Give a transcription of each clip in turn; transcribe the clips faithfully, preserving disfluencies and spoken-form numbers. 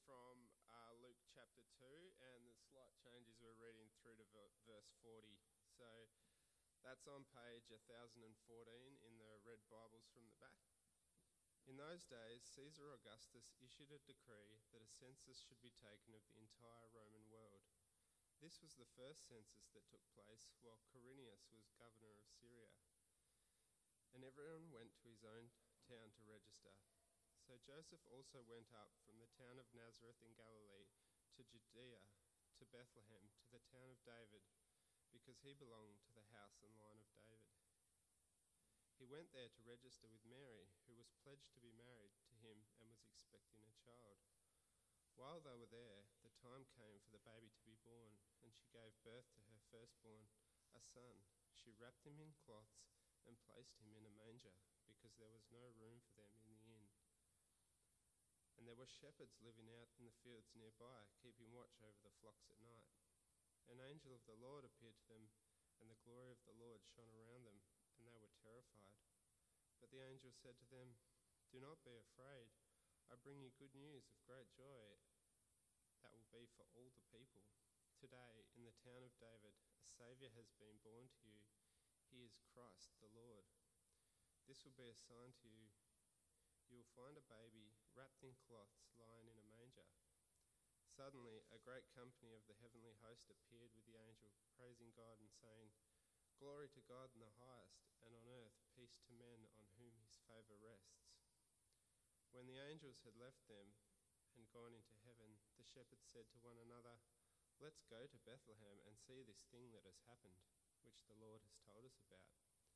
from uh, Luke chapter two, and the slight changes we're reading through to verse forty. So that's on page one thousand fourteen in the red Bibles from the back. In those days, Caesar Augustus issued a decree that a census should be taken of the entire Roman world. This was the first census that took place while Quirinius was governor of Syria. And everyone went to his own town to register. So Joseph also went up from the town of Nazareth in Galilee to Judea, to Bethlehem, to the town of David, because he belonged to the house and line of David. He went there to register with Mary, who was pledged to be married to him and was expecting a child. While they were there, the time came for the baby to be born, and she gave birth to her firstborn, a son. She wrapped him in cloths and placed him in a manger, because there was no room for them in the inn. And there were shepherds living out in the fields nearby, keeping watch over the flocks at night. An angel of the Lord appeared to them, and the glory of the Lord shone around them, and they were terrified. But the angel said to them, "Do not be afraid. I bring you good news of great joy that will be for all the people. Today, in the town of David, a Saviour has been born to you. He is Christ the Lord. This will be a sign to you. You will find a baby wrapped in cloths lying in a manger." Suddenly, a great company of the heavenly host appeared with the angel, praising God and saying, "Glory to God in the highest, and on earth peace to men on whom his favour rests." When the angels had left them and gone into heaven, the shepherds said to one another, "Let's go to Bethlehem and see this thing that has happened, which the Lord has told us about."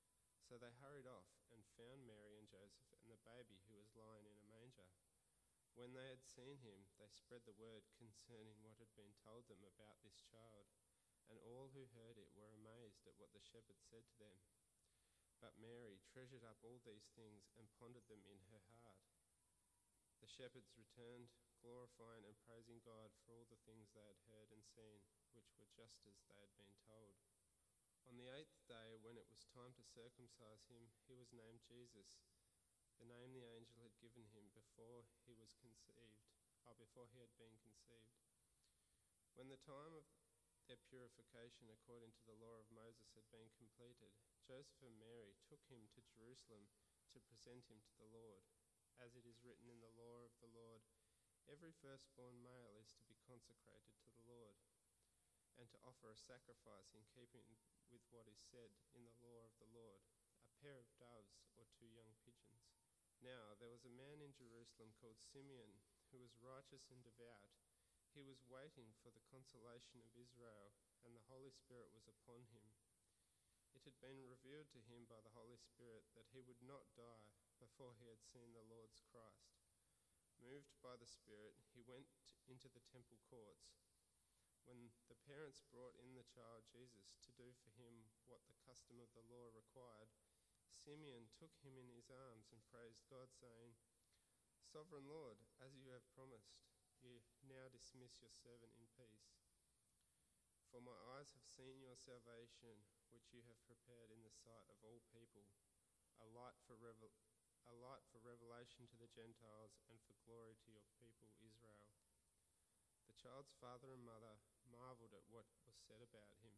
So they hurried off and found Mary and Joseph and the baby who was lying in a manger. When they had seen him, they spread the word concerning what had been told them about this child, and all who heard it were amazed at what the shepherds said to them. But Mary treasured up all these things and pondered them in her heart. The shepherds returned, glorifying and praising God for all the things they had heard and seen, which were just as they had been told. On the eighth day, when it was time to circumcise him, he was named Jesus, the name the angel had given him before he was conceived, or before he had been conceived. When the time of their purification according to the law of Moses had been completed, Joseph and Mary took him to Jerusalem to present him to the Lord. As it is written in the law of the Lord, every firstborn male is to be consecrated to the Lord, and to offer a sacrifice in keeping with what is said in the law of the Lord, a pair of doves or two young pigeons. Now there was a man in Jerusalem called Simeon, who was righteous and devout. He was waiting for the consolation of Israel, and the Holy Spirit was upon him. It had been revealed to him by the Holy Spirit that he would not die before he had seen the Lord's Christ. Moved by the Spirit, he went into the temple courts. When the parents brought in the child Jesus to do for him what the custom of the law required, Simeon took him in his arms and praised God, saying, "Sovereign Lord, as you have promised, you now dismiss your servant in peace. For my eyes have seen your salvation, which you have prepared in the sight of all people, a light for revel- a light for revelation to the Gentiles and for glory to your people Israel." The child's father and mother marvelled at what was said about him.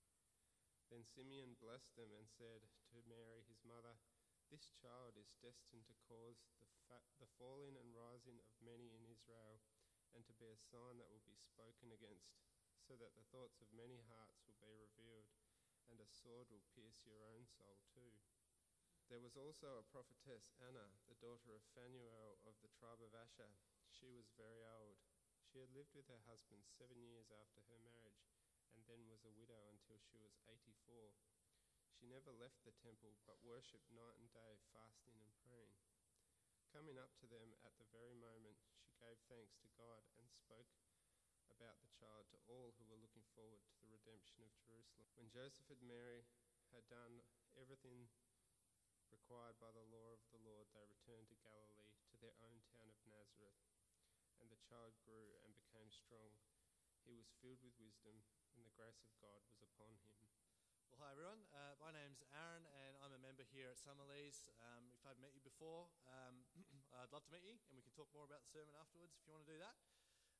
Then Simeon blessed them and said to Mary his mother, "This child is destined to cause the, fa- the falling and rising of many in Israel, and to be a sign that will be spoken against, so that the thoughts of many hearts will be revealed, and a sword will pierce your own soul too." There was also a prophetess, Anna, the daughter of Phanuel of the tribe of Asher. She was very old. She had lived with her husband seven years after her marriage, and then was a widow until she was eighty-four. She never left the temple, but worshipped night and day, fasting and praying. Coming up to them at the very moment, she gave thanks to God and spoke about the child to all who were looking forward to the redemption of Jerusalem. When Joseph and Mary had done everything required by the law of the Lord, they returned to Galilee, to their own town of Nazareth. And the child grew and became strong. He was filled with wisdom, and the grace of God was upon him. Well, hi everyone. Uh, my name's Aaron, and I'm a member here at Summerlees. Um, if I've met you before, um, I'd love to meet you, and we can talk more about the sermon afterwards if you want to do that.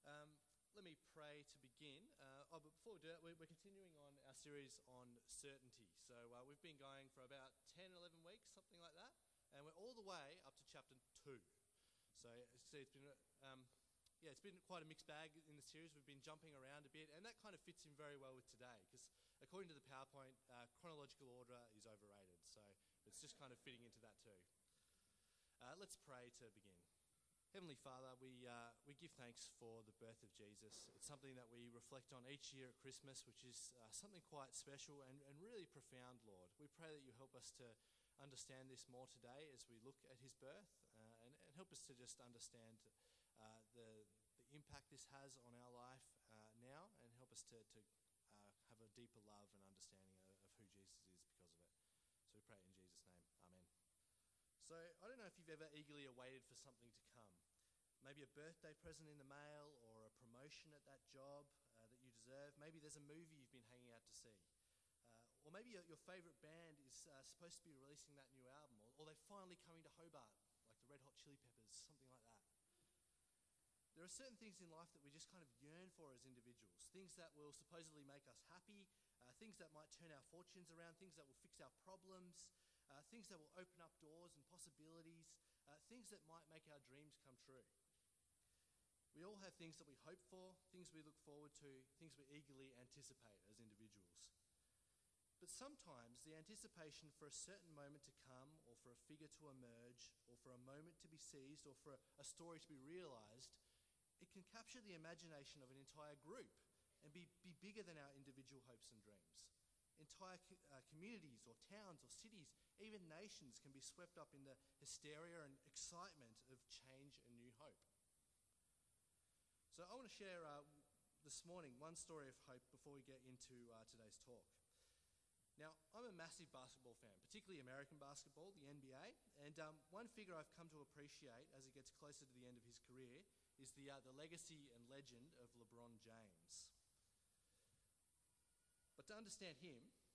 Um, let me pray to begin. Uh, oh, but before we do that, we're, we're continuing on our series on certainty. So uh, we've been going for about ten, eleven weeks, something like that, and we're all the way up to chapter two. So see, it's been um, yeah, it's been quite a mixed bag in the series. We've been jumping around a bit, and that kind of fits in very well with today, because according to the PowerPoint, uh, chronological order is overrated. So it's just kind of fitting into that too. Uh, let's pray to begin. Heavenly Father, we uh, we give thanks for the birth of Jesus. It's something that we reflect on each year at Christmas, which is uh, something quite special and, and really profound, Lord. We pray that you help us to understand this more today as we look at his birth, uh, and, and help us to just understand uh, the, the impact this has on our life uh, now, and help us to, to uh, have a deeper love and understanding of, of who Jesus is because of it. So we pray in Jesus' name. Amen. So I don't know if you've ever eagerly awaited for something to come. Maybe a birthday present in the mail, or a promotion at that job uh, that you deserve. Maybe there's a movie you've been hanging out to see. Uh, or maybe your, your favourite band is uh, supposed to be releasing that new album, or, or they're finally coming to Hobart, like the Red Hot Chili Peppers, something like that. There are certain things in life that we just kind of yearn for as individuals, things that will supposedly make us happy, uh, things that might turn our fortunes around, things that will fix our problems, uh, things that will open up doors and possibilities, uh, things that might make our dreams come true. We all have things that we hope for, things we look forward to, things we eagerly anticipate as individuals. But sometimes the anticipation for a certain moment to come, or for a figure to emerge, or for a moment to be seized, or for a story to be realised, it can capture the imagination of an entire group and be, be bigger than our individual hopes and dreams. Entire co- uh, communities or towns or cities, even nations, can be swept up in the hysteria and excitement of change and new hope. So I want to share uh, this morning one story of hope before we get into uh, today's talk. Now, I'm a massive basketball fan, particularly American basketball, the N B A, and um, one figure I've come to appreciate as he gets closer to the end of his career is the, uh, the legacy and legend of LeBron James. But to understand him,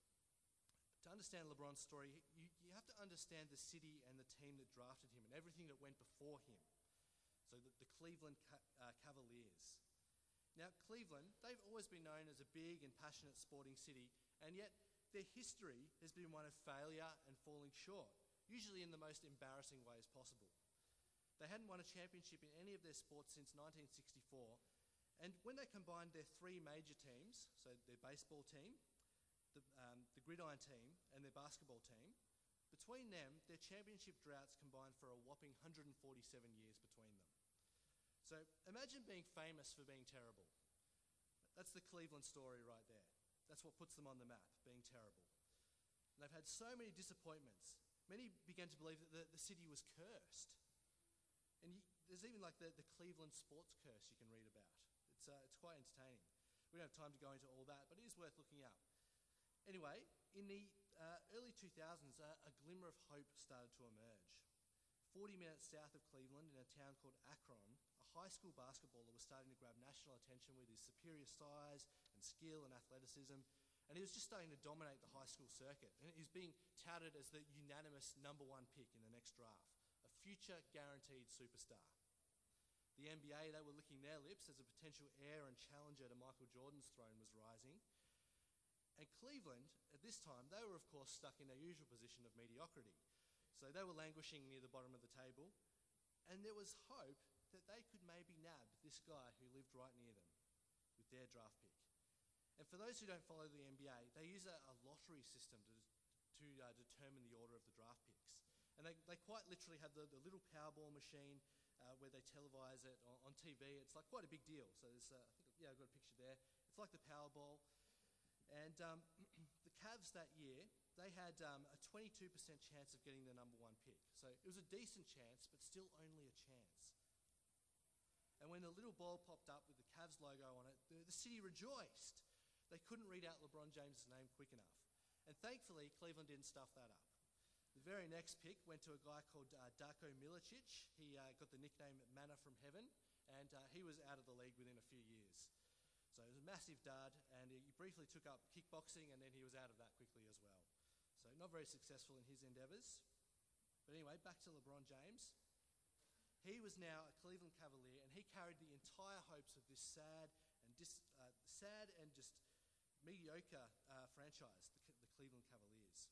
to understand LeBron's story, you, you have to understand the city and the team that drafted him and everything that went before him. So the, the Cleveland Ca- uh, Cavaliers. Now, Cleveland, they've always been known as a big and passionate sporting city, and yet their history has been one of failure and falling short, usually in the most embarrassing ways possible. They hadn't won a championship in any of their sports since nineteen sixty-four, and when they combined their three major teams, so their baseball team, the, um, the gridiron team, and their basketball team, between them, their championship droughts combined for a whopping one hundred forty-seven years between them. So imagine being famous for being terrible. That's the Cleveland story right there. That's what puts them on the map, being terrible. And they've had so many disappointments. Many began to believe that the, the city was cursed. And you, there's even like the, the Cleveland sports curse you can read about. It's, uh, it's quite entertaining. We don't have time to go into all that, but it is worth looking up. Anyway, in the uh, early two thousands, uh, a glimmer of hope started to emerge. forty minutes south of Cleveland, in a town called Akron, a high school basketballer was starting to grab national attention with his superior size and skill and athleticism, and he was just starting to dominate the high school circuit. And he's being touted as the unanimous number one pick in the next draft, a future guaranteed superstar. The N B A, they were licking their lips as a potential heir and challenger to Michael Jordan's throne was rising. And Cleveland, at this time, they were of course stuck in their usual position of mediocrity. So they were languishing near the bottom of the table, and there was hope that they could maybe nab this guy who lived right near them with their draft pick. And for those who don't follow the N B A, they use a, a lottery system to, to uh, determine the order of the draft picks. And they, they quite literally have the, the little Powerball machine uh, where they televise it on, on T V. It's like quite a big deal. So there's, uh, I think, yeah, I've got a picture there. It's like the Powerball. And um, the Cavs that year, they had um, a twenty-two percent chance of getting the number one pick. So it was a decent chance, but still only a chance. And when the little ball popped up with the Cavs logo on it, the, the city rejoiced. They couldn't read out LeBron James' name quick enough. And thankfully, Cleveland didn't stuff that up. The very next pick went to a guy called uh, Darko Milicic. He uh, got the nickname Manna from Heaven, and uh, he was out of the league within a few years. So it was a massive dud, and he briefly took up kickboxing, and then he was out of that quickly as well. So not very successful in his endeavours. But anyway, back to LeBron James. He was now a Cleveland Cavalier, and he carried the entire hopes of this this sad and dis, uh, sad and just mediocre uh, franchise, the, the Cleveland Cavaliers.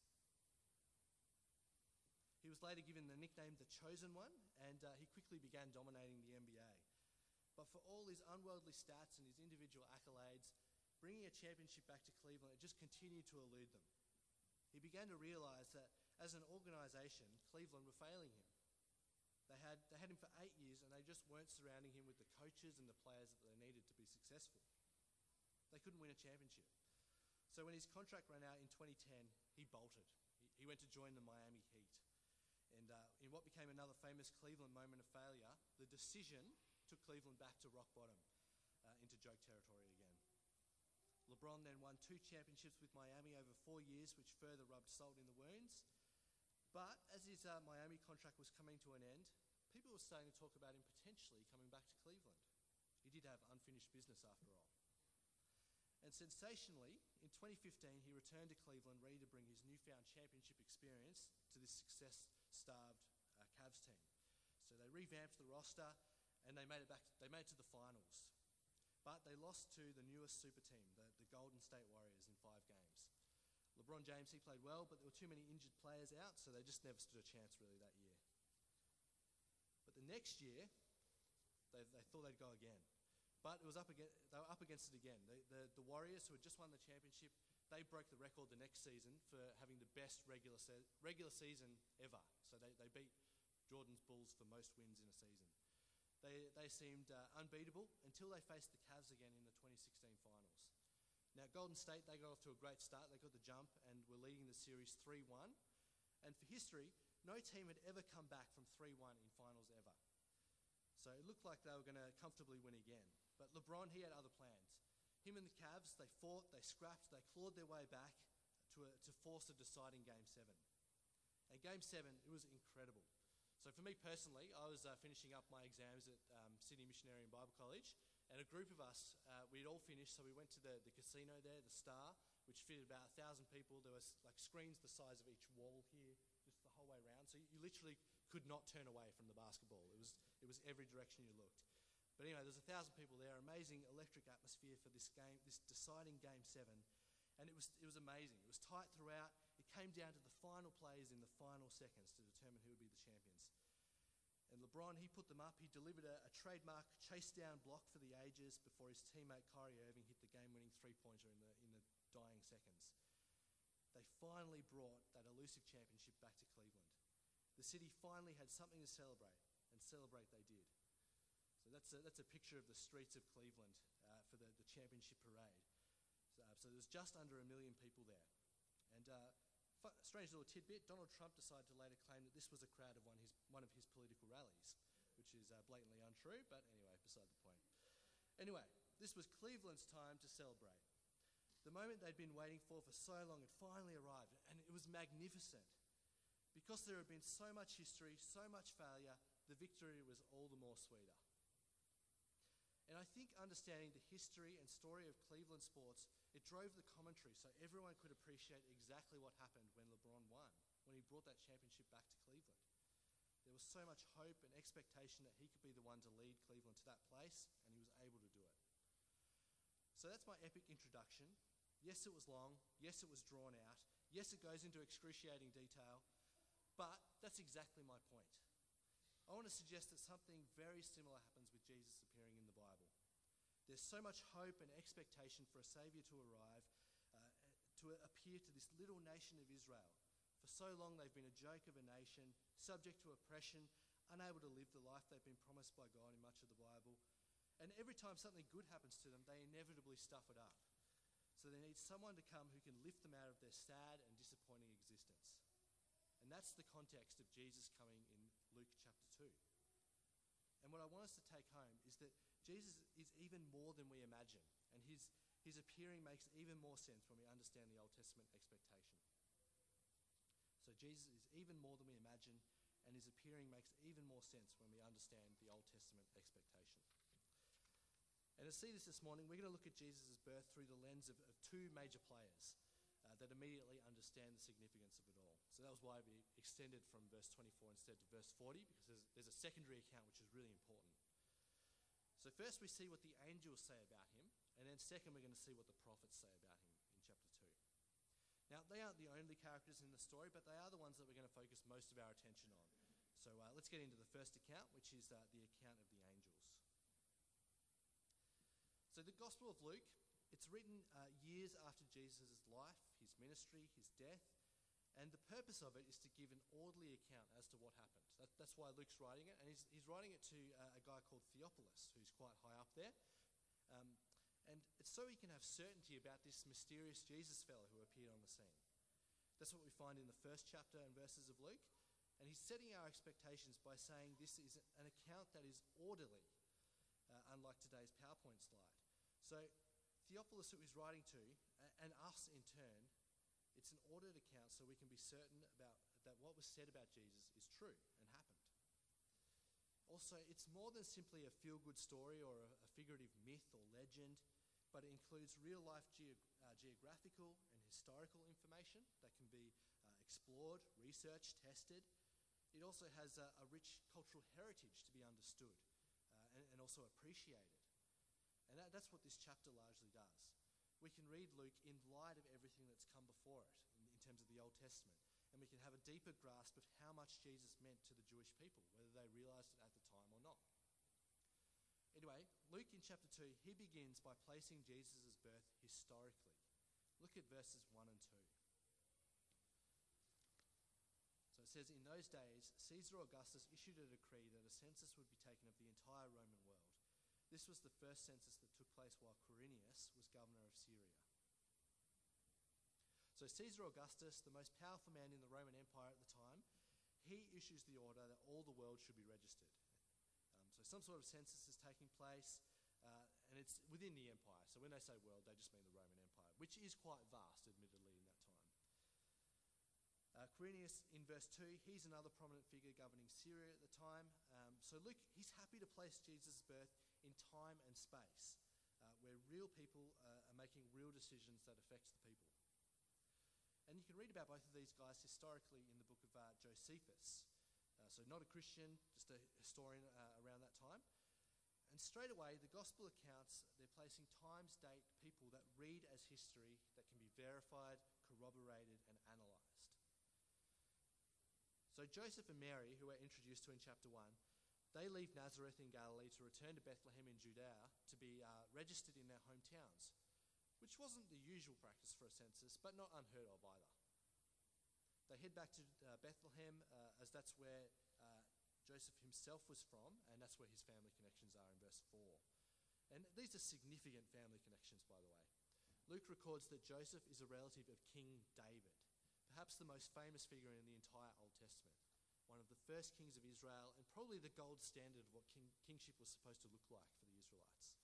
He was later given the nickname the Chosen One, and uh, he quickly began dominating the N B A. But for all his unworldly stats and his individual accolades, bringing a championship back to Cleveland, it just continued to elude them. He began to realise that as an organisation, Cleveland were failing him. They had, they had him for eight years and they just weren't surrounding him with the coaches and the players that they needed to be successful. They couldn't win a championship. So when his contract ran out in twenty ten, he bolted. He, he went to join the Miami Heat. And uh, in what became another famous Cleveland moment of failure, the decision took Cleveland back to rock bottom, uh, into joke territory again. LeBron then won two championships with Miami over four years, which further rubbed salt in the wounds. But as his uh, Miami contract was coming to an end, people were starting to talk about him potentially coming back to Cleveland. He did have unfinished business after all. And sensationally, in twenty fifteen, he returned to Cleveland ready to bring his newfound championship experience to this success-starved uh, Cavs team. So they revamped the roster and they made it back. They made it to the finals. But they lost to the newest super team, the, the Golden State Warriors, in five games. LeBron James, he played well, but there were too many injured players out, so they just never stood a chance really that year. But the next year, they, they thought they'd go again. But it was up against, they were up against it again. The, the, the Warriors, who had just won the championship, they broke the record the next season for having the best regular, se- regular season ever. So they, they beat Jordan's Bulls for most wins in a season. They, they seemed uh, unbeatable until they faced the Cavs again in the twenty sixteen finals. Now, Golden State, they got off to a great start. They got the jump and were leading the series three one. And for history, no team had ever come back from three one in finals ever. So it looked like they were going to comfortably win again. But LeBron, he had other plans. Him and the Cavs, they fought, they scrapped, they clawed their way back to, a, to force a deciding Game seven. And Game seven, it was incredible. So for me personally, I was uh, finishing up my exams at um, Sydney Missionary and Bible College, and a group of us, uh, we'd all finished, so we went to the, the casino there, the Star, which fitted about a thousand people. There was like screens the size of each wall here, just the whole way around. So you, you literally could not turn away from the basketball. It was it was every direction you looked. But anyway, there's a thousand people there, amazing electric atmosphere for this game, this deciding Game seven, and it was it was amazing. It was tight throughout. It came down to the final plays in the final seconds to determine who would be the champions. And LeBron, he put them up. He delivered a, a trademark chase-down block for the ages before his teammate Kyrie Irving hit the game-winning three-pointer in the in the dying seconds. They finally brought that elusive championship back to Cleveland. The city finally had something to celebrate, and celebrate they did. So that's a, that's a picture of the streets of Cleveland uh, for the, the championship parade. So, uh, so there was just under a million people there. And uh, f- strange little tidbit, Donald Trump decided to later claim that this was a crowd of one, his, one of his political rallies, which is uh, blatantly untrue, but anyway, beside the point. Anyway, this was Cleveland's time to celebrate. The moment they'd been waiting for for so long had finally arrived, and it was magnificent. Because there had been so much history, so much failure, the victory was all the more sweeter. And I think understanding the history and story of Cleveland sports, it drove the commentary so everyone could appreciate exactly what happened when LeBron won, when he brought that championship back to Cleveland. There was so much hope and expectation that he could be the one to lead Cleveland to that place, and he was able to do it. So that's my epic introduction. Yes, it was long. Yes, it was drawn out. Yes, it goes into excruciating detail. But that's exactly my point. I want to suggest that something very similar happens with Jesus appearing in the Bible. There's so much hope and expectation for a Saviour to arrive, uh, to appear to this little nation of Israel. For so long they've been a joke of a nation, subject to oppression, unable to live the life they've been promised by God in much of the Bible. And every time something good happens to them, they inevitably stuff it up. So they need someone to come who can lift them out of their sad and disappointing existence. And that's the context of Jesus coming in Luke chapter two. And what I want us to take home is that Jesus is even more than we imagine. And his, his appearing makes even more sense when we understand the Old Testament expectation. So Jesus is even more than we imagine, and his appearing makes even more sense when we understand the Old Testament expectation. And to see this this morning, we're going to look at Jesus' birth through the lens of, of two major players uh, that immediately understand the significance of it all. So that was why we extended from verse twenty-four instead to verse forty, because there's, there's a secondary account which is really important. So first we see what the angels say about him, and then second we're going to see what the prophets say about him in chapter two. Now, they aren't the only characters in the story, but they are the ones that we're going to focus most of our attention on. So uh, let's get into the first account, which is uh, the account of the angels. So the Gospel of Luke, it's written uh, years after Jesus' life, his ministry, his death, and the purpose of it is to give an orderly account as to what happened. That, that's why Luke's writing it, and he's, he's writing it to uh, a guy called Theophilus, who's quite high up there. Um, and it's so he can have certainty about this mysterious Jesus fellow who appeared on the scene. That's what we find in the first chapter and verses of Luke. And he's setting our expectations by saying this is an account that is orderly, uh, unlike today's PowerPoint slide. So Theophilus, who he's writing to, and us in turn, it's an ordered account so we can be certain about that what was said about Jesus is true and happened. Also, it's more than simply a feel-good story or a, a figurative myth or legend, but it includes real-life ge- uh, geographical and historical information that can be uh, explored, researched, tested. It also has a, a rich cultural heritage to be understood uh, and, and also appreciated. And that, that's what this chapter largely does. We can read Luke in light of everything that's come before it in, in terms of the Old Testament, and we can have a deeper grasp of how much Jesus meant to the Jewish people, whether they realized it at the time or not. Anyway, Luke in chapter two, he begins by placing Jesus' birth historically. Look at verses one and two. So it says, "In those days, Caesar Augustus issued a decree that a census would be taken of the entire Roman world. This was the first census that took place while Quirinius was governor of Syria." So Caesar Augustus, the most powerful man in the Roman Empire at the time, he issues the order that all the world should be registered. Um, so some sort of census is taking place, uh, and it's within the empire. So when they say world, they just mean the Roman Empire, which is quite vast, admittedly, in that time. Uh, Quirinius, in verse two, he's another prominent figure governing Syria at the time. Um, so Luke, he's happy to place Jesus' birth in time and space, uh, where real people uh, are making real decisions that affect the people. And you can read about both of these guys historically in the book of uh, Josephus. Uh, so not a Christian, just a historian uh, around that time. And straight away, the gospel accounts, they're placing times, date, people that read as history that can be verified, corroborated, and analysed. So Joseph and Mary, who we're introduced to in chapter one, they leave Nazareth in Galilee to return to Bethlehem in Judea to be uh, registered in their hometowns, which wasn't the usual practice for a census, but not unheard of either. They head back to uh, Bethlehem, uh, as that's where uh, Joseph himself was from, and that's where his family connections are in verse four. And these are significant family connections, by the way. Luke records that Joseph is a relative of King David, perhaps the most famous figure in the entire Old Testament, one of the first kings of Israel, and probably the gold standard of what king, kingship was supposed to look like for the Israelites.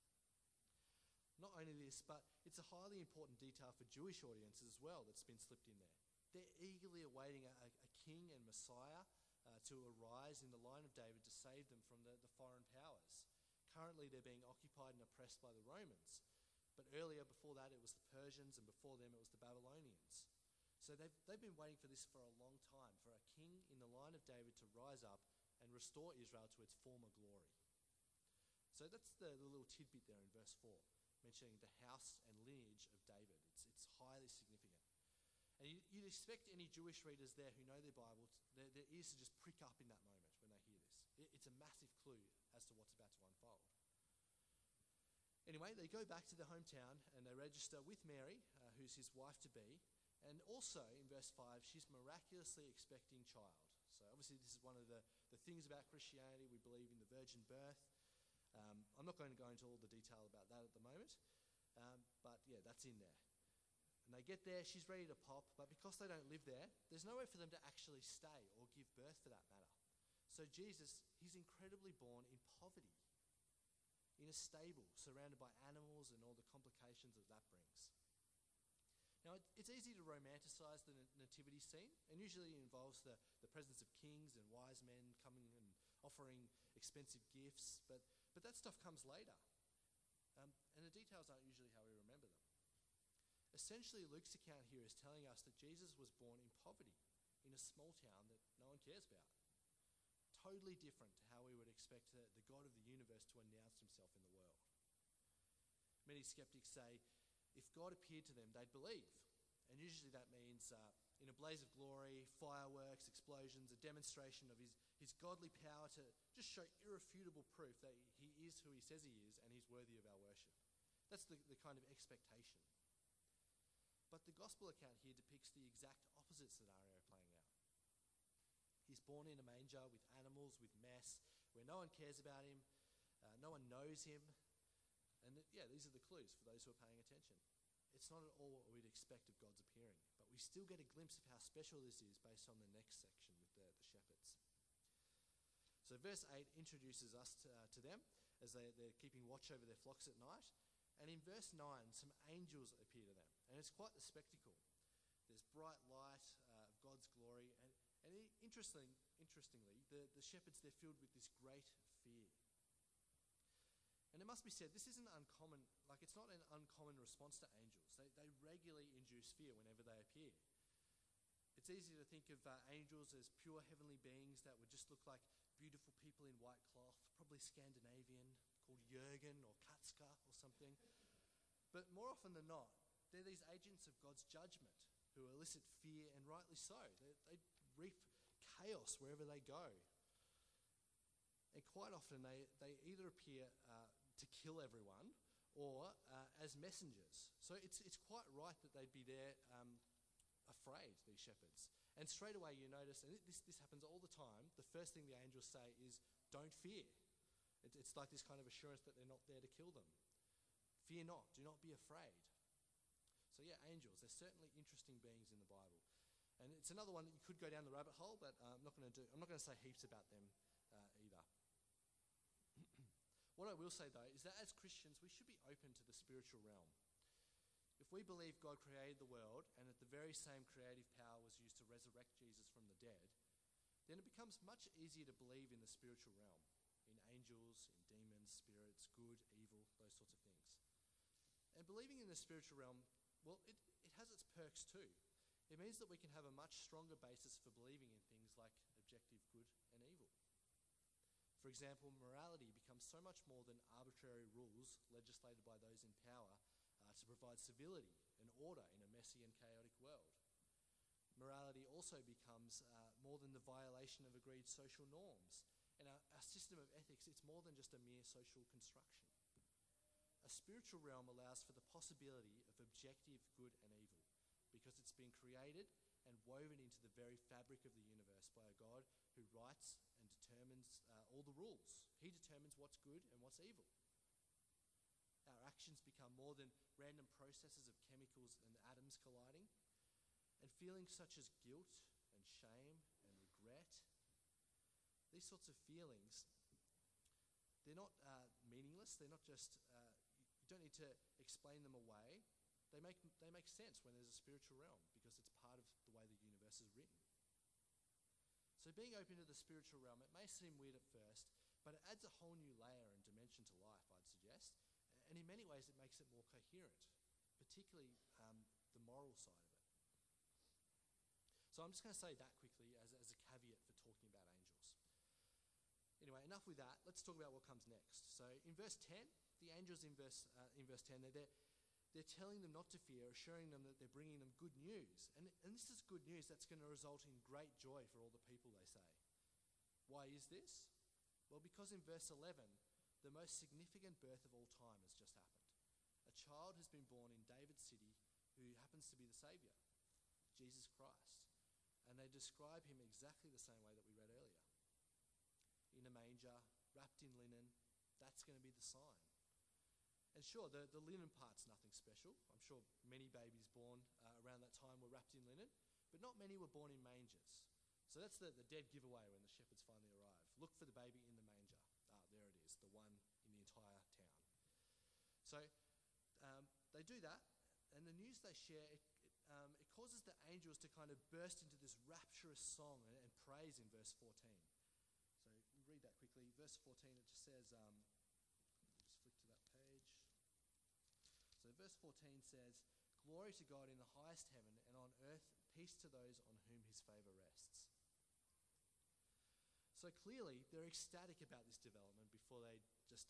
Not only this, but it's a highly important detail for Jewish audiences as well that's been slipped in there. They're eagerly awaiting a, a king and Messiah uh, to arise in the line of David to save them from the, the foreign powers. Currently, they're being occupied and oppressed by the Romans. But earlier, before that, it was the Persians, and before them, it was the Babylonians. So they've, they've been waiting for this for a long time, for a king in the line of David to rise up and restore Israel to its former glory. So that's the, the little tidbit there in verse four, mentioning the house and lineage of David. It's, it's highly significant. And you, you'd expect any Jewish readers there who know their Bible, their, their ears to just prick up in that moment when they hear this. It, it's a massive clue as to what's about to unfold. Anyway, they go back to their hometown and they register with Mary, uh, who's his wife-to-be. And also, in verse five, she's miraculously expecting child. So obviously this is one of the, the things about Christianity. We believe in the virgin birth. Um, I'm not going to go into all the detail about that at the moment. Um, but yeah, that's in there. And they get there, she's ready to pop, but because they don't live there, there's nowhere for them to actually stay or give birth for that matter. So Jesus, he's incredibly born in poverty, in a stable, surrounded by animals and all the complications that that brings. Now, it's easy to romanticize the nativity scene, and usually it involves the, the presence of kings and wise men coming and offering expensive gifts, but, but that stuff comes later. Um, and the details aren't usually how we remember them. Essentially, Luke's account here is telling us that Jesus was born in poverty, in a small town that no one cares about. Totally different to how we would expect the, the God of the universe to announce himself many skeptics say if God appeared to them, they'd believe. And usually that means uh, in a blaze of glory, fireworks, explosions, a demonstration of his, his godly power to just show irrefutable proof that he is who he says he is and he's worthy of our worship. That's the, the kind of expectation. But the gospel account here depicts the exact opposite scenario playing out. He's born in a manger with animals, with mess, where no one cares about him, uh, no one knows him. And th- yeah, these are the clues for those who are paying attention. It's not at all what we'd expect of God's appearing, but we still get a glimpse of how special this is based on the next section with the, the shepherds. So verse eight introduces us to, uh, to them as they, they're keeping watch over their flocks at night. And in verse nine, some angels appear to them. And it's quite the spectacle. There's bright light uh, of God's glory. And, and it, interesting, interestingly, the, the shepherds, they're filled with this great fear. And it must be said, this isn't uncommon, like it's not an uncommon response to angels. They, they regularly induce fear whenever they appear. It's easy to think of uh, angels as pure heavenly beings that would just look like beautiful people in white cloth, probably Scandinavian, called Jürgen or Katska or something. But more often than not, they're these agents of God's judgment who elicit fear, and rightly so. They, they reap chaos wherever they go. And quite often they, they either appear uh, to kill everyone or uh, as messengers. So it's, it's quite right that they'd be there um, afraid, these shepherds. And straight away you notice, and this, this happens all the time, the first thing the angels say is, don't fear. It, it's like this kind of assurance that they're not there to kill them. Fear not, do not be afraid. So yeah, angels, they're certainly interesting beings in the Bible. And it's another one that you could go down the rabbit hole, but uh, I'm not going to do. I'm not going to say heaps about them uh, either. What I will say though is that as Christians, we should be open to the spiritual realm. If we believe God created the world and that the very same creative power was used to resurrect Jesus from the dead, then it becomes much easier to believe in the spiritual realm, in angels, in demons, spirits, good, evil, those sorts of things. And believing in the spiritual realm, well, it, it has its perks too. It means that we can have a much stronger basis for believing in things like objective good and evil. For example, morality becomes so much more than arbitrary rules legislated by those in power uh, to provide civility and order in a messy and chaotic world. Morality also becomes uh, more than the violation of agreed social norms. And our, our system of ethics, it's more than just a mere social construction. A spiritual realm allows for the possibility of objective good and evil because it's been created and woven into the very fabric of the universe by a God who writes and determines uh, all the rules. He determines what's good and what's evil. Our actions become more than random processes of chemicals and atoms colliding. And feelings such as guilt and shame and regret, these sorts of feelings, they're not uh, meaningless. They're not just, uh, you don't need to explain them away. They make, they make sense when there's a spiritual realm because it's part of the way the universe is written. So being open to the spiritual realm, it may seem weird at first, but it adds a whole new layer and dimension to life, I'd suggest. And in many ways, it makes it more coherent, particularly um, the moral side of it. So I'm just going to say that quickly as, as a caveat for talking about angels. Anyway, enough with that. Let's talk about what comes next. So in verse ten, the angels in verse, uh, in verse ten, they're, they're, they're telling them not to fear, assuring them that they're bringing them good news. And, and this is good news that's going to result in great joy for all the people, they say. Why is this? Well, because in verse eleven, the most significant birth of all time has just happened. A child has been born in David's city who happens to be the Saviour, Jesus Christ. And they describe him exactly the same way that we read earlier. In a manger, wrapped in linen, that's going to be the sign. And sure, the, the linen part's nothing special. I'm sure many babies born uh, around that time were wrapped in linen, but not many were born in mangers. So that's the, the dead giveaway when the shepherds finally arrive. Look for the baby in the manger. Ah, there it is, the one in the entire town. So um, they do that, and the news they share, it, it, um, it causes the angels to kind of burst into this rapturous song and, and praise in verse fourteen. So read that quickly. Verse fourteen, it just says, um, just flick to that page. So verse fourteen says, "Glory to God in the highest heaven, and on earth peace to those on whom his favour rests." So clearly, they're ecstatic about this development before they just uh,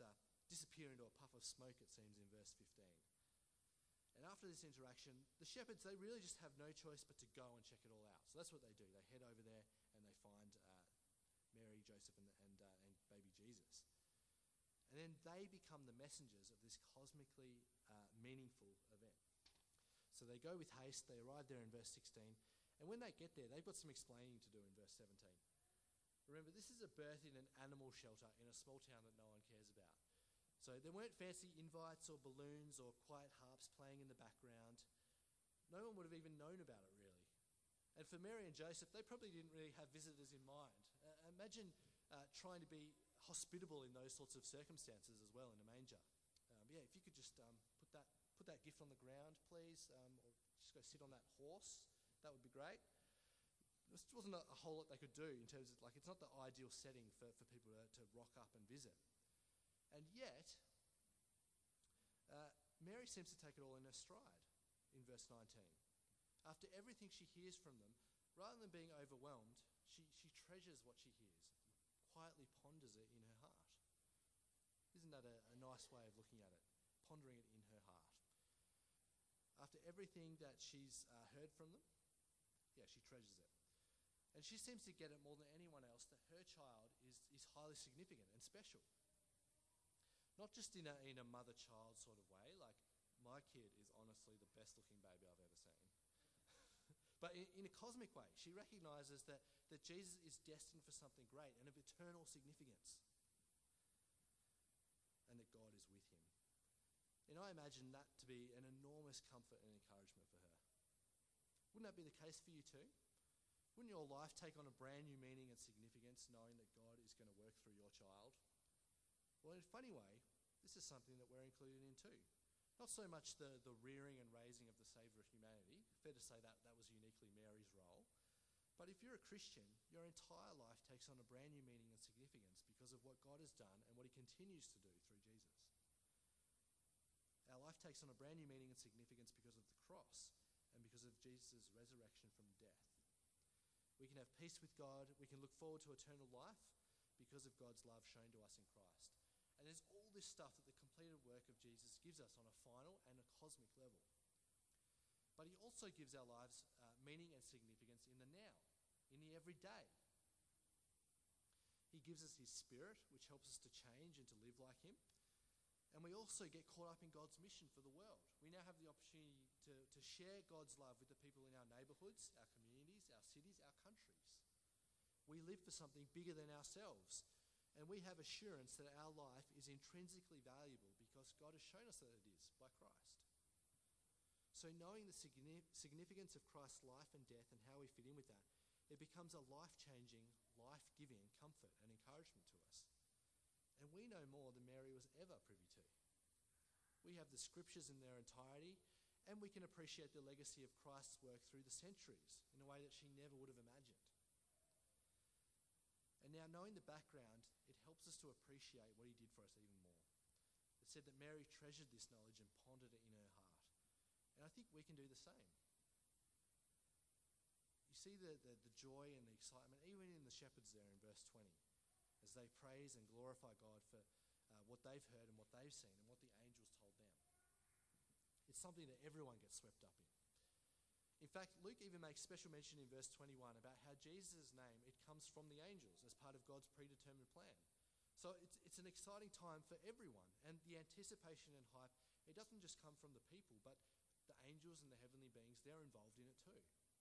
disappear into a puff of smoke, it seems, in verse fifteen. And after this interaction, the shepherds, they really just have no choice but to go and check it all out. So that's what they do. They head over there and they find uh, Mary, Joseph, and, and, uh, and baby Jesus. And then they become the messengers of this cosmically uh, meaningful event. So they go with haste, they arrive there in verse sixteen, and when they get there, they've got some explaining to do in verse seventeen. Remember, this is a birth in an animal shelter in a small town that no one cares about. So there weren't fancy invites or balloons or quiet harps playing in the background. No one would have even known about it, really. And for Mary and Joseph, they probably didn't really have visitors in mind. Uh, imagine uh, trying to be hospitable in those sorts of circumstances as well in a manger. Um, yeah, if you could just um, put that put that gift on the ground, please, um, or just go sit on that horse, that would be great. This wasn't a, a whole lot they could do in terms of, like, it's not the ideal setting for, for people to, to rock up and visit. And yet, uh, Mary seems to take it all in her stride in verse nineteen. After everything she hears from them, rather than being overwhelmed, she, she treasures what she hears, quietly ponders it in her heart. Isn't that a, a nice way of looking at it? Pondering it in her heart. After everything that she's uh, heard from them, yeah, she treasures it. And she seems to get it more than anyone else that her child is, is highly significant and special. Not just in a, in a mother-child sort of way, like my kid is honestly the best-looking baby I've ever seen. But in, in a cosmic way, she recognises that, that Jesus is destined for something great and of eternal significance, and that God is with him. And I imagine that to be an enormous comfort and encouragement for her. Wouldn't that be the case for you too? Wouldn't your life take on a brand new meaning and significance knowing that God is going to work through your child? Well, in a funny way, this is something that we're included in too. Not so much the, the rearing and raising of the Saviour of humanity. Fair to say that that was uniquely Mary's role. But if you're a Christian, your entire life takes on a brand new meaning and significance because of what God has done and what he continues to do through Jesus. Our life takes on a brand new meaning and significance because of the cross and because of Jesus' resurrection from death. We can have peace with God. We can look forward to eternal life because of God's love shown to us in Christ. And there's all this stuff that the completed work of Jesus gives us on a final and a cosmic level. But he also gives our lives uh, meaning and significance in the now, in the everyday. He gives us his Spirit, which helps us to change and to live like him. And we also get caught up in God's mission for the world. We now have the opportunity to, to share God's love with the people in our neighbourhoods, our communities, our cities, our countries. We live for something bigger than ourselves. And we have assurance that our life is intrinsically valuable because God has shown us that it is by Christ. So knowing the significance of Christ's life and death and how we fit in with that, it becomes a life-changing, life-giving comfort and encouragement to us. And we know more than Mary was ever privy to. We have the scriptures in their entirety, and we can appreciate the legacy of Christ's work through the centuries in a way that she never would have imagined. And now, knowing the background, it helps us to appreciate what he did for us even more. It said that Mary treasured this knowledge and pondered it in her heart. And I think we can do the same. You see the, the, the joy and the excitement, even in the shepherds there in verse twenty, as they praise and glorify God for uh, what they've heard and what they've seen and what the angels told them. It's something that everyone gets swept up in. In fact, Luke even makes special mention in verse twenty-one about how Jesus' name, it comes from the angels as part of God's predetermined plan. So it's, it's an exciting time for everyone. And the anticipation and hype, it doesn't just come from the people, but the angels and the heavenly beings, they're involved in it too.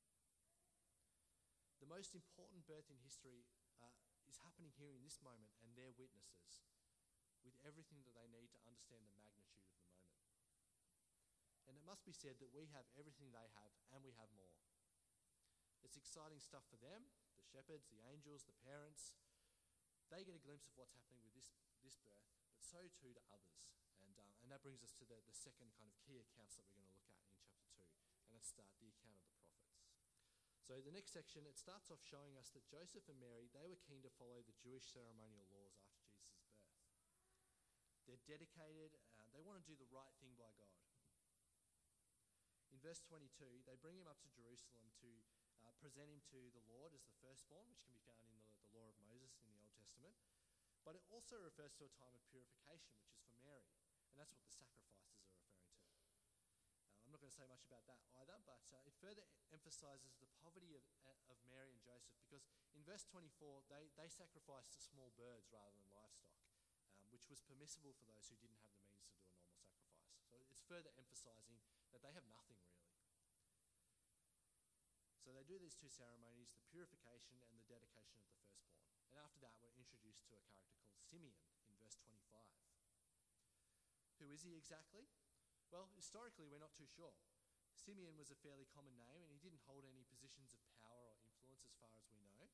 The most important birth in history uh, is happening here in this moment, and they're witnesses with everything that they need to understand the magnitude of the moment. And it must be said that we have everything they have, and we have more. It's exciting stuff for them, the shepherds, the angels, the parents. They get a glimpse of what's happening with this, this birth, but so too do others. And, uh, and that brings us to the, the second kind of key accounts that we're going to look at in chapter two, and that's uh, the account of the prophets. So the next section, it starts off showing us that Joseph and Mary, they were keen to follow the Jewish ceremonial laws after Jesus' birth. They're dedicated, uh, they want to do the right thing by God. In verse twenty-two, they bring him up to Jerusalem to uh, present him to the Lord as the firstborn, which can be found in the, the law of Moses in the Old Testament. But it also refers to a time of purification, which is for Mary. And that's what the sacrifices are referring to. Uh, I'm not going to say much about that either, but uh, it further emphasises the poverty of, uh, of Mary and Joseph, because in verse twenty-four, they, they sacrificed small birds rather than livestock, um, which was permissible for those who didn't have the means to do a normal sacrifice. So it's further emphasising that they have nothing really. So they do these two ceremonies, the purification and the dedication of the firstborn. And after that, we're introduced to a character called Simeon in verse twenty-five. Who is he exactly? Well, historically, we're not too sure. Simeon was a fairly common name, and he didn't hold any positions of power or influence as far as we know.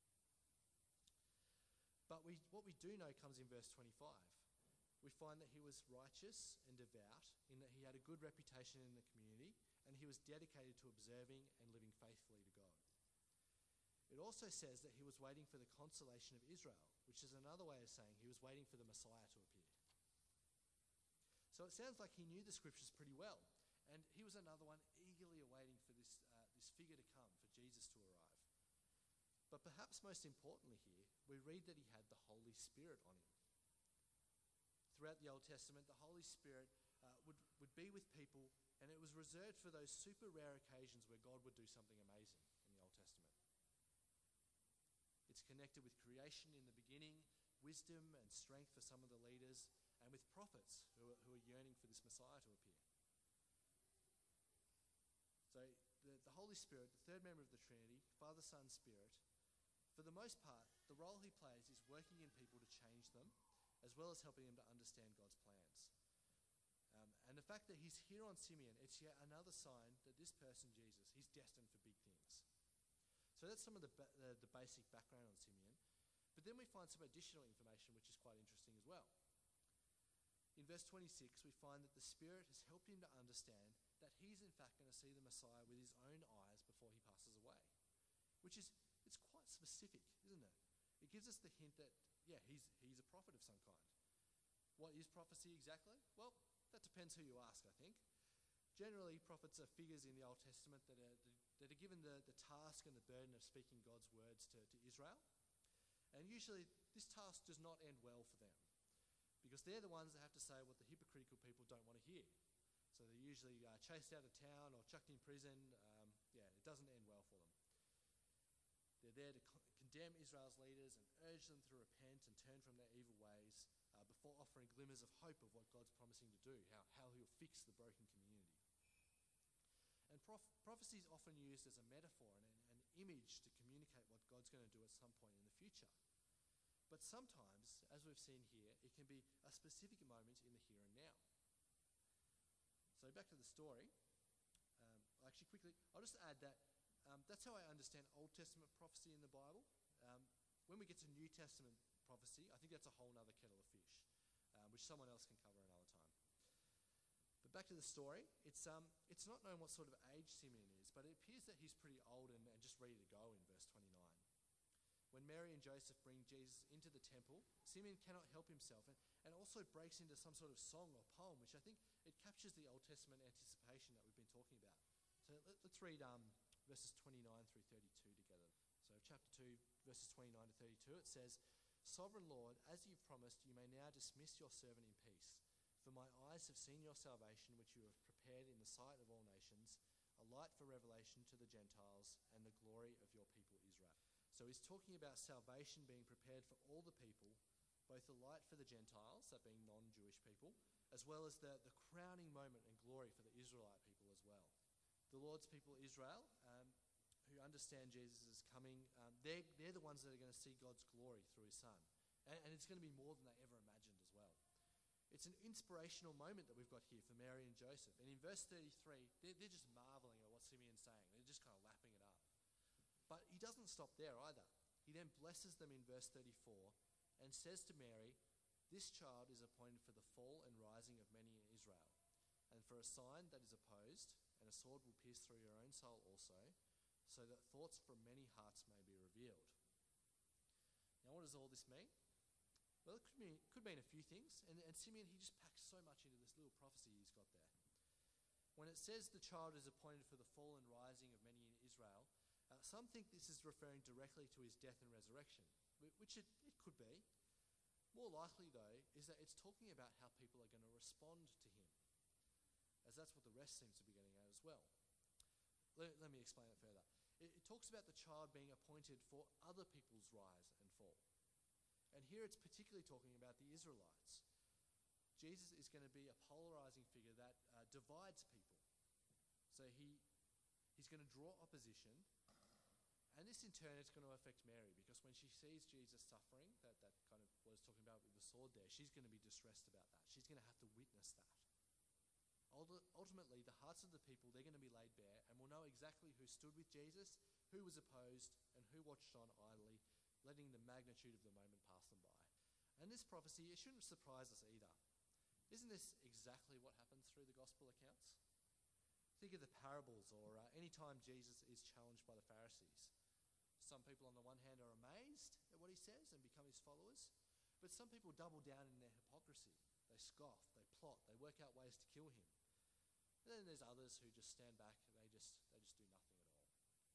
But we, what we do know comes in verse twenty-five. We find that he was righteous and devout, in that he had a good reputation in the community, and he was dedicated to observing and living faithfully to God. It also says that he was waiting for the consolation of Israel, which is another way of saying he was waiting for the Messiah to appear. So it sounds like he knew the scriptures pretty well, and he was another one eagerly awaiting for this, uh, this figure to come, for Jesus to arrive. But perhaps most importantly here, we read that he had the Holy Spirit on him. Throughout the Old Testament, the Holy Spirit uh, would, would be with people, and it was reserved for those super rare occasions where God would do something amazing in the Old Testament. It's connected with creation in the beginning, wisdom and strength for some of the leaders, and with prophets who are, who are yearning for this Messiah to appear. So the, the Holy Spirit, the third member of the Trinity, Father, Son, Spirit, for the most part, the role he plays is working in people to change them, as well as helping them to understand God's plans. Um, and the fact that he's here on Simeon, it's yet another sign that this person, Jesus, he's destined for big things. So that's some of the, ba- the, the basic background on Simeon. But then we find some additional information which is quite interesting as well. In verse twenty-six, we find that the Spirit has helped him to understand that he's in fact going to see the Messiah with his own eyes before he passes away. Which is, it's quite specific, isn't it? It gives us the hint that, yeah, he's, he's a prophet of some kind. What is prophecy exactly? Well, that depends who you ask, I think. Generally, prophets are figures in the Old Testament that are, that are given the, the task and the burden of speaking God's words to, to Israel. And usually, this task does not end well for them, because they're the ones that have to say what the hypocritical people don't want to hear. So they're usually uh, chased out of town or chucked in prison. Um, yeah, it doesn't end well for them. They're there to co- condemn Israel's leaders and urge them to repent and turn from their evil ways uh, before offering glimmers of hope of what God's promising to do, how, how he'll fix the broken community. And prof- prophecy is often used as a metaphor and an, an image to communicate what God's going to do at some point in the future. But sometimes, as we've seen here, it can be a specific moment in the here and now. So back to the story. Um, actually, quickly, I'll just add that um, that's how I understand Old Testament prophecy in the Bible. Um, when we get to New Testament prophecy, I think that's a whole other kettle of fish, uh, which someone else can cover another time. But back to the story, it's um, it's not known what sort of age Simeon is, but it appears that he's pretty old and, and just ready to go in verse twenty-nine. When Mary and Joseph bring Jesus into the temple, Simeon cannot help himself and, and also breaks into some sort of song or poem, which I think it captures the Old Testament anticipation that we've been talking about. So let, let's read um, verses twenty-nine through thirty-two together. So chapter two, verses twenty-nine to thirty-two, it says, "Sovereign Lord, as you've promised, you may now dismiss your servant in peace. For my eyes have seen your salvation, which you have prepared in the sight of all nations, a light for revelation to the Gentiles and the glory of your people Israel." So he's talking about salvation being prepared for all the people, both the light for the Gentiles, that being non-Jewish people, as well as the, the crowning moment and glory for the Israelite people as well. The Lord's people Israel, um, who understand Jesus is coming, um, they're, they're the ones that are going to see God's glory through his Son. And, and it's going to be more than they ever imagined as well. It's an inspirational moment that we've got here for Mary and Joseph. And in verse thirty-three, they're, they're just marveling at what Simeon's saying. They're just kind of lapping it up. But he doesn't stop there either. He then blesses them in verse thirty-four and says to Mary, "This child is appointed for the fall and rising of many in Israel, and for a sign that is opposed, and a sword will pierce through your own soul also, so that thoughts from many hearts may be revealed." Now, what does all this mean? Well, it could mean, could mean a few things, and, and Simeon, he just packs so much into this little prophecy he's got there. When it says the child is appointed for the fall and rising of many in Israel, uh, some think this is referring directly to his death and resurrection, which it, it could be. More likely, though, is that it's talking about how people are going to respond to him, as that's what the rest seems to be getting at as well. Let, let me explain it further. It, it talks about the child being appointed for other people's rise and fall. And here it's particularly talking about the Israelites. Jesus is going to be a polarizing figure that uh, divides people. So he he's going to draw opposition, and this in turn is going to affect Mary, because when she sees Jesus suffering, that, that kind of what I was talking about with the sword there, she's going to be distressed about that. She's going to have to witness that. Ultimately, the hearts of the people, they're going to be laid bare, and we'll know exactly who stood with Jesus, who was opposed, and who watched on idly, letting the magnitude of the moment pass them by. And this prophecy, it shouldn't surprise us either. Isn't this exactly what happens through the gospel accounts? Think of the parables, or uh, any time Jesus is challenged by the Pharisees. Some people on the one hand are amazed at what he says and become his followers, but some people double down in their hypocrisy. They scoff, they plot, they work out ways to kill him. And then there's others who just stand back and they just they just do nothing at all.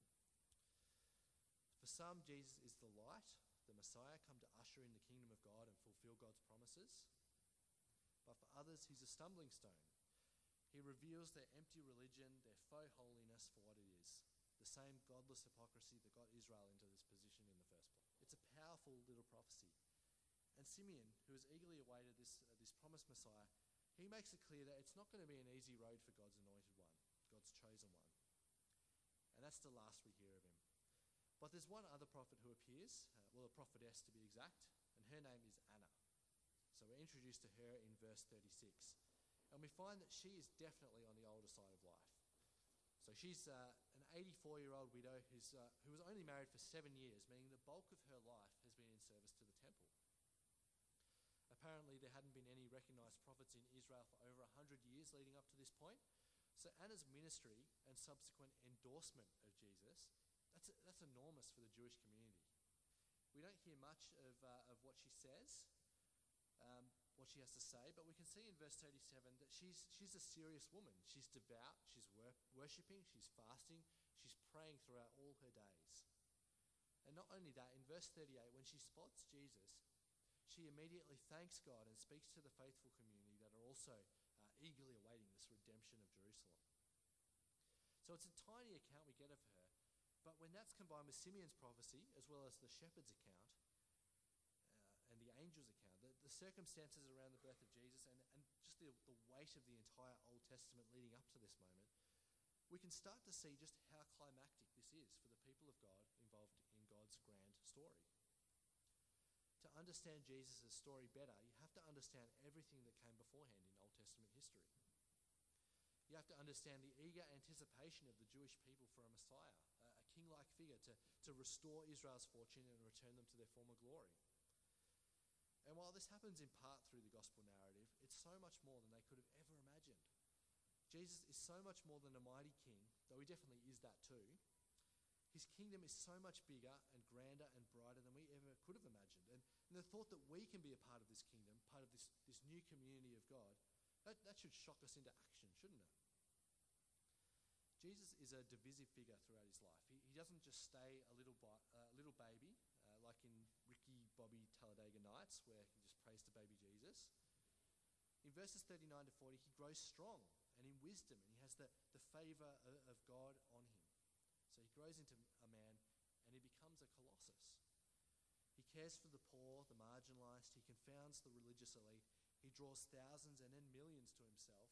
For some, Jesus is the light, the Messiah, come to usher in the kingdom of God and fulfill God's promises. But for others, he's a stumbling stone. He reveals their empty religion, their faux holiness for what it is. The same godless hypocrisy that got Israel into this position in the first place. It's a powerful little prophecy. And Simeon, who has eagerly awaited this, uh, this promised Messiah, he makes it clear that it's not going to be an easy road for God's anointed one, God's chosen one. And that's the last we hear of him. But there's one other prophet who appears, uh, well, a prophetess to be exact, and her name is Anna. So we're introduced to her in verse thirty-six. And we find that she is definitely on the older side of life. So she's uh, an eighty-four-year-old widow who's, uh, who was only married for seven years, meaning the bulk of her life has been in service to the temple. Apparently, there hadn't been any recognized prophets in Israel for over one hundred years leading up to this point. So Anna's ministry and subsequent endorsement of Jesus, that's, that's enormous for the Jewish community. We don't hear much of, uh, of what she says, um, what she has to say, but we can see in verse thirty-seven that she's, she's a serious woman. She's devout, she's wor- worshipping, she's fasting, she's praying throughout all her days. And not only that, in verse thirty-eight, when she spots Jesus, she immediately thanks God and speaks to the faithful community that are also uh, eagerly awaiting this redemption of Jerusalem. So it's a tiny account we get of her, but when that's combined with Simeon's prophecy, as well as the shepherd's account, uh, and the angel's account, the, the circumstances around the birth of Jesus, and, and just the, the weight of the entire Old Testament leading up to this moment, we can start to see just how climactic this is for the people of God involved in God's grand story. To understand Jesus' story better, you have to understand everything that came beforehand in Old Testament history. You have to understand the eager anticipation of the Jewish people for a Messiah, a, a king-like figure to, to restore Israel's fortune and return them to their former glory. And while this happens in part through the gospel narrative, it's so much more than they could have ever imagined. Jesus is so much more than a mighty king, though he definitely is that too. His kingdom is so much bigger and grander and brighter than we ever could have imagined. And, and the thought that we can be a part of this kingdom, part of this, this new community of God, that, that should shock us into action, shouldn't it? Jesus is a divisive figure throughout his life. He, he doesn't just stay a little, bi- uh, little baby, uh, like in Ricky Bobby Talladega Nights, where he just prays to baby Jesus. In verses thirty-nine to forty, he grows strong and in wisdom, and he has the, the favour of, of God on him. So he grows into a man and he becomes a colossus. He cares for the poor, the marginalised. He confounds the religious elite. He draws thousands and then millions to himself.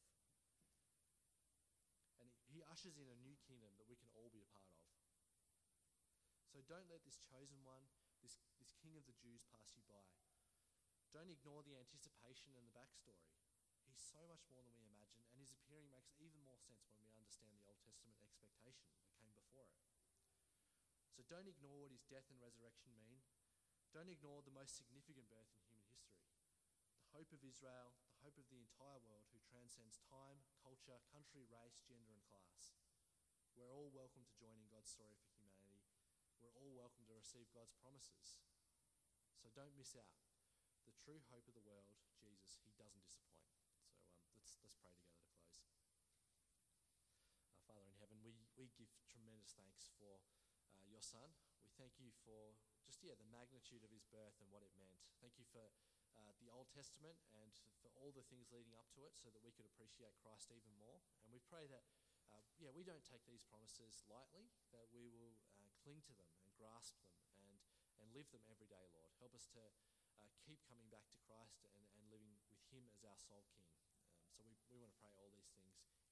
And he, he ushers in a new kingdom that we can all be a part of. So don't let this chosen one, this, this king of the Jews, pass you by. Don't ignore the anticipation and the backstory. He's so much more than we imagine, and his appearing makes even more sense when we understand the Old Testament expectation that came before it. So don't ignore what his death and resurrection mean. Don't ignore the most significant birth in human history. The hope of Israel, the hope of the entire world, who transcends time, culture, country, race, gender, and class. We're all welcome to join in God's story for humanity. We're all welcome to receive God's promises. So don't miss out. The true hope of the world, Jesus, he doesn't disappoint. So um, let's let's pray together to close. Uh, Father in heaven, we, we give tremendous thanks for uh, your Son. We thank you for just, yeah, the magnitude of his birth and what it meant. Thank you for uh, the Old Testament and for all the things leading up to it so that we could appreciate Christ even more. And we pray that, uh, yeah, we don't take these promises lightly, that we will uh, cling to them and grasp them and, and live them every day, Lord. Help us to uh, keep coming back to Christ and, and living with him as our sole King. Um, so we, we want to pray all these things